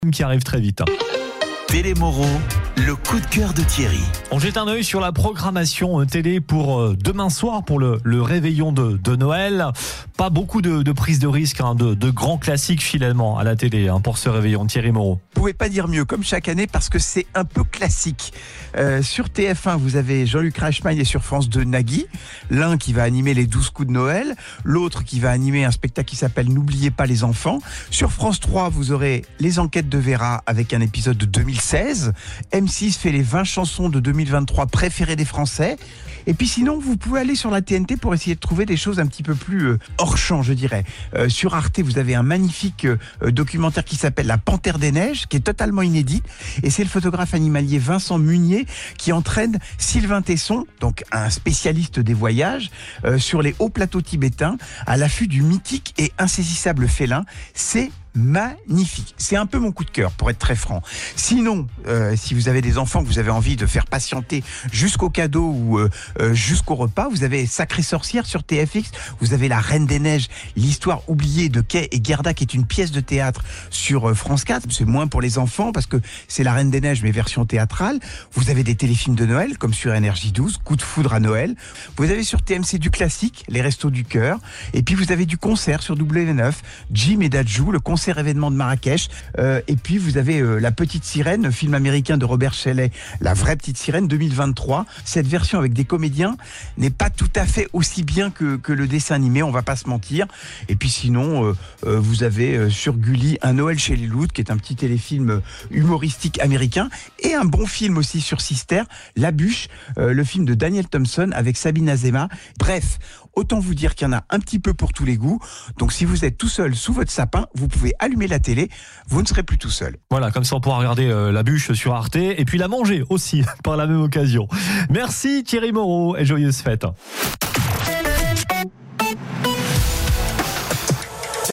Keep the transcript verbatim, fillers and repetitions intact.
qui arrive très vite. Télé Moreau, le coup de cœur de Thierry. On jette un œil sur la programmation télé pour demain soir, pour le, le réveillon de, de Noël. Pas beaucoup de, de prise de risque, hein, de, de grands classiques finalement à la télé hein, pour ce réveillon. Thierry Moreau. Vous pouvez pas dire mieux, comme chaque année, parce que c'est un peu classique. Euh, sur T F un, vous avez Jean-Luc Reichmann et sur France deux, Nagui. L'un qui va animer les douze coups de Noël, l'autre qui va animer un spectacle qui s'appelle N'oubliez pas les enfants. Sur France trois, vous aurez Les Enquêtes de Vera avec un épisode de deux mille seize. M six fait les vingt chansons de deux mille vingt-trois préférées des Français. Et puis sinon, vous pouvez aller sur la T N T pour essayer de trouver des choses un petit peu plus euh, hors champ, je dirais. Euh, sur Arte, vous avez un magnifique euh, documentaire qui s'appelle La Panthère des Neiges, qui est totalement inédit. Et c'est le photographe animalier Vincent Munier qui entraîne Sylvain Tesson, donc un spécialiste des voyages, euh, sur les hauts plateaux tibétains, à l'affût du mythique et insaisissable félin. C'est magnifique. C'est un peu mon coup de cœur, pour être très franc. Sinon, euh, si vous avez des enfants que vous avez envie de faire patienter jusqu'au cadeau ou euh, euh, jusqu'au repas, vous avez Sacrée Sorcière sur T F X, vous avez La Reine des Neiges, l'histoire oubliée de Kay et Gerda, qui est une pièce de théâtre sur euh, France quatre. C'est moins pour les enfants parce que c'est La Reine des Neiges mais version théâtrale. Vous avez des téléfilms de Noël comme sur N R J douze, Coup de foudre à Noël. Vous avez sur T M C du classique, Les Restos du Cœur. Et puis vous avez du concert sur W neuf, Jim et Dadju, le concert événement de Marrakech. Euh, et puis vous avez euh, La Petite Sirène, film américain de Robert Shelley, La Vraie Petite Sirène deux mille vingt-trois. Cette version avec des comédiens n'est pas tout à fait aussi bien que, que le dessin animé, on va pas se mentir. Et puis sinon, euh, euh, vous avez euh, sur Gulli Un Noël chez les Loups, qui est un petit téléfilm humoristique américain, et un bon film aussi sur Sister, La Bûche, euh, le film de Daniel Thompson avec Sabine Azema. Bref, autant vous dire qu'il y en a un petit peu pour tous les goûts. Donc si vous êtes tout seul sous votre sapin, vous pouvez allumer la télé, vous ne serez plus tout seul. Voilà, comme ça on pourra regarder euh, La Bûche sur Arte et puis la manger aussi par la même occasion. Merci Thierry Moreau et joyeuses fêtes.